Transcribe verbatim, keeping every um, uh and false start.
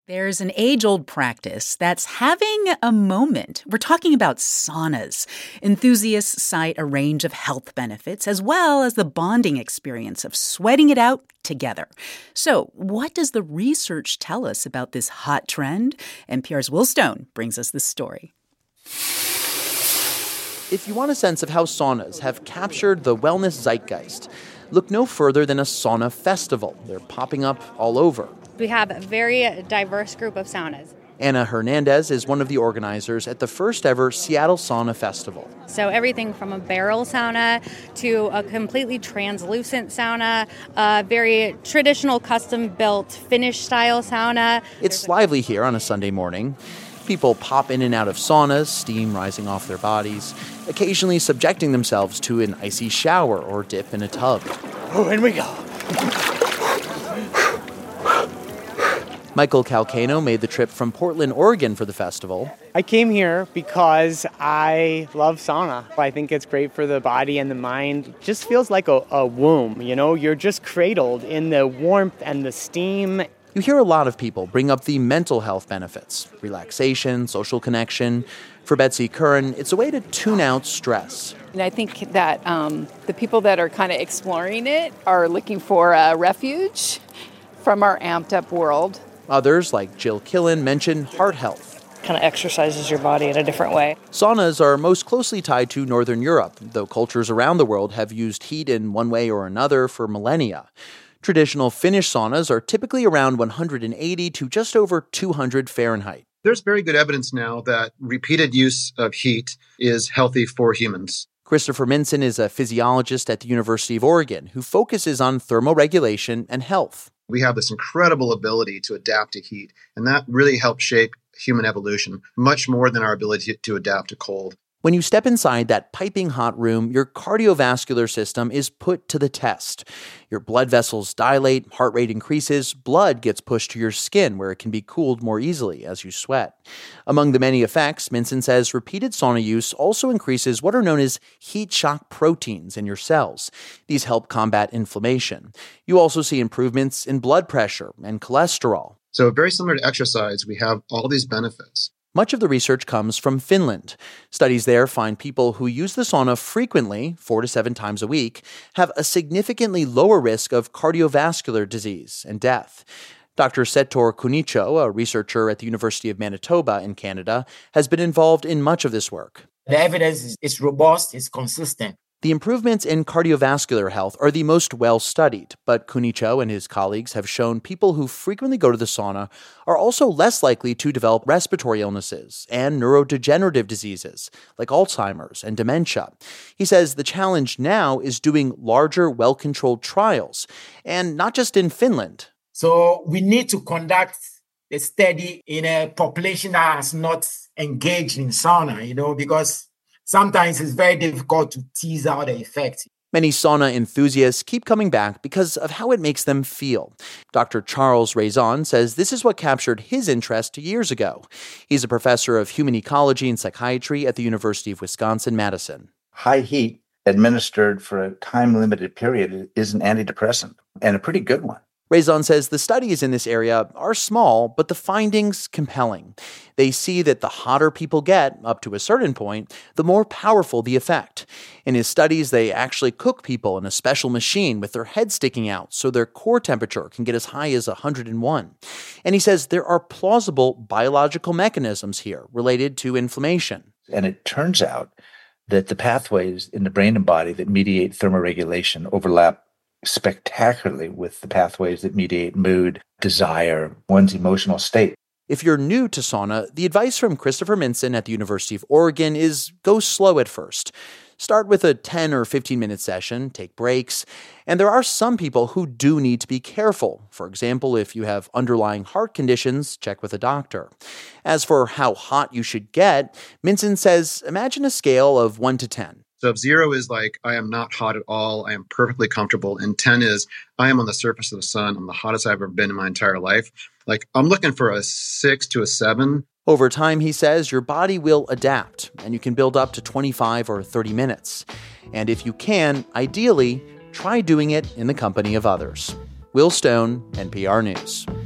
There's an age-old practice that's having a moment. We're talking about saunas. Enthusiasts cite a range of health benefits as well as the bonding experience of sweating it out together. So, what does the research tell us about this hot trend? N P R's Will Stone brings us this story. If you want a sense of how saunas have captured the wellness zeitgeist, look no further than a sauna festival. They're popping up all over. We have a very diverse group of saunas. Anna Hernandez is one of the organizers at the first ever Seattle Sauna Festival. So everything from a barrel sauna to a completely translucent sauna, a very traditional custom-built Finnish-style sauna. It's lively here on a Sunday morning. People pop in and out of saunas, steam rising off their bodies, occasionally subjecting themselves to an icy shower or dip in a tub. Oh, in we go. Michael Calcano made the trip from Portland, Oregon for the festival. I came here because I love sauna. I think it's great for the body and the mind. It just feels like a, a womb, you know? You're just cradled in the warmth and the steam. You hear a lot of people bring up the mental health benefits, relaxation, social connection. For Betsy Curran, it's a way to tune out stress. And I think that um, the people that are kind of exploring it are looking for a refuge from our amped-up world. Others, like Jill Killen, mention heart health. Kind of exercises your body in a different way. Saunas are most closely tied to Northern Europe, though cultures around the world have used heat in one way or another for millennia. Traditional Finnish saunas are typically around one hundred eighty to just over two hundred Fahrenheit. There's very good evidence now that repeated use of heat is healthy for humans. Christopher Minson is a physiologist at the University of Oregon who focuses on thermoregulation and health. We have this incredible ability to adapt to heat, and that really helps shape human evolution much more than our ability to adapt to cold. When you step inside that piping hot room, your cardiovascular system is put to the test. Your blood vessels dilate, heart rate increases, blood gets pushed to your skin where it can be cooled more easily as you sweat. Among the many effects, Minson says repeated sauna use also increases what are known as heat shock proteins in your cells. These help combat inflammation. You also see improvements in blood pressure and cholesterol. So very similar to exercise, we have all these benefits. Much of the research comes from Finland. Studies there find people who use the sauna frequently, four to seven times a week, have a significantly lower risk of cardiovascular disease and death. Doctor Setor Kunicho, a researcher at the University of Manitoba in Canada, has been involved in much of this work. The evidence is, is robust, it's consistent. The improvements in cardiovascular health are the most well-studied, but Kunicho and his colleagues have shown people who frequently go to the sauna are also less likely to develop respiratory illnesses and neurodegenerative diseases like Alzheimer's and dementia. He says the challenge now is doing larger, well-controlled trials, and not just in Finland. So we need to conduct a study in a population that has not engaged in sauna, you know, because sometimes it's very difficult to tease out the effects. Many sauna enthusiasts keep coming back because of how it makes them feel. Doctor Charles Raison says this is what captured his interest years ago. He's a professor of human ecology and psychiatry at the University of Wisconsin-Madison. High heat administered for a time-limited period is an antidepressant, and a pretty good one. Raison says the studies in this area are small, but the findings compelling. They see that the hotter people get, up to a certain point, the more powerful the effect. In his studies, they actually cook people in a special machine with their head sticking out so their core temperature can get as high as one hundred one. And he says there are plausible biological mechanisms here related to inflammation. And it turns out that the pathways in the brain and body that mediate thermoregulation overlap spectacularly with the pathways that mediate mood, desire, one's emotional state. If you're new to sauna, the advice from Christopher Minson at the University of Oregon is go slow at first. Start with a ten or fifteen minute session, take breaks, and there are some people who do need to be careful. For example, if you have underlying heart conditions, check with a doctor. As for how hot you should get, Minson says imagine a scale of one to ten. So if zero is like, I am not hot at all, I am perfectly comfortable, and ten is, I am on the surface of the sun, I'm the hottest I've ever been in my entire life. Like, I'm looking for a six to a seven. Over time, he says, your body will adapt, and you can build up to twenty-five or thirty minutes. And if you can, ideally, try doing it in the company of others. Will Stone, N P R News.